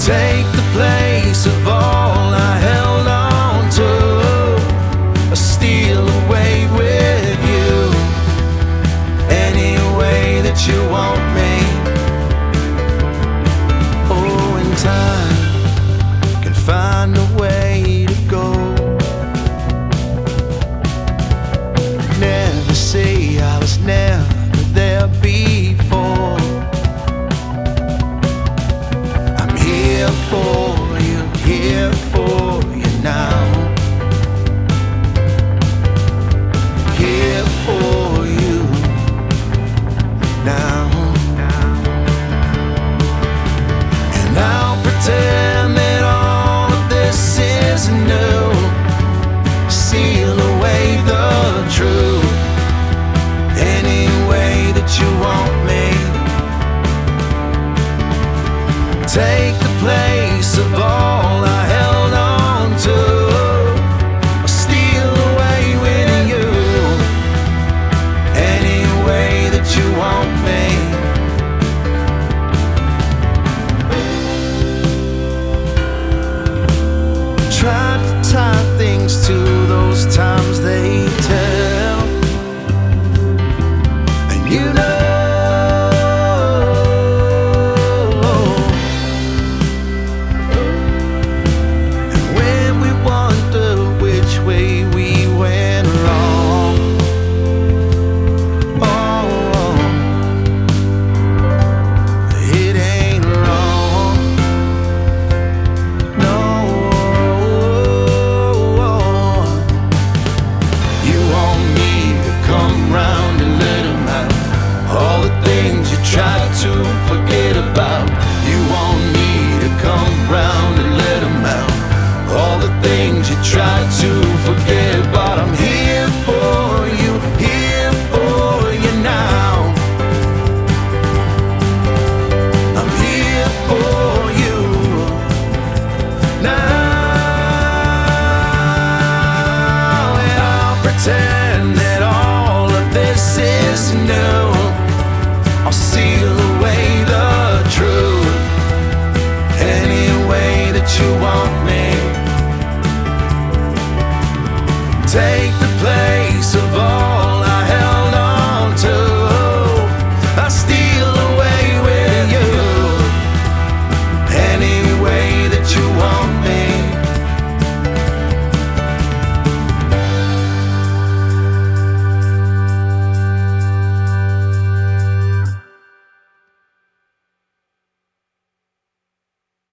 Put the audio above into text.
Take the place of all I held on to, steal away with you any way that you want me. Oh, in time can find a way to go. Never say I was never there before. I'm here for you now. Here for you now. And I'll pretend that all of this is new. Seal away the truth any way that you want me. Take the place of all I held on to, steal away with you any way that you want me. Tried to tie things to those times they tell, and you know try to forget about. You want me to come round and let them out all the things you try to forget about. I'm here for you now. I'm here for you now. And I'll pretend that all of this is new. I'll seal away the truth any way that you want me. Take